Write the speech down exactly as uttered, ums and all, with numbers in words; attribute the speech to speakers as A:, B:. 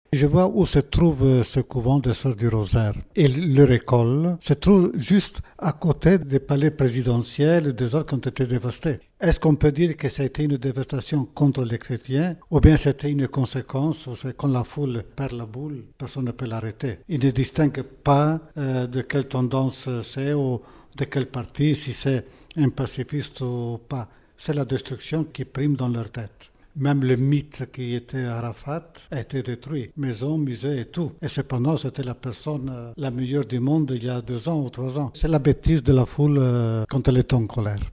A: Je vois où se trouve ce couvent des Sœurs du Rosaire. Et leur école se trouve juste à côté des palais présidentiels et des autres qui ont été dévastés. Est-ce qu'on peut dire que ça a été une dévastation contre les chrétiens ou bien c'était une conséquence, c'est quand la foule perd la boule, personne ne peut l'arrêter. Il ne distingue pas euh, de quelle tendance c'est ou de quel parti, si c'est un pacifiste ou pas. C'est la destruction qui prime dans leur tête. Même le mythe qui était Arafat a été détruit, maison, musée et tout. Et cependant, c'était la personne euh, la meilleure du monde il y a deux ans ou trois ans. C'est la bêtise de la foule euh, quand elle est en colère.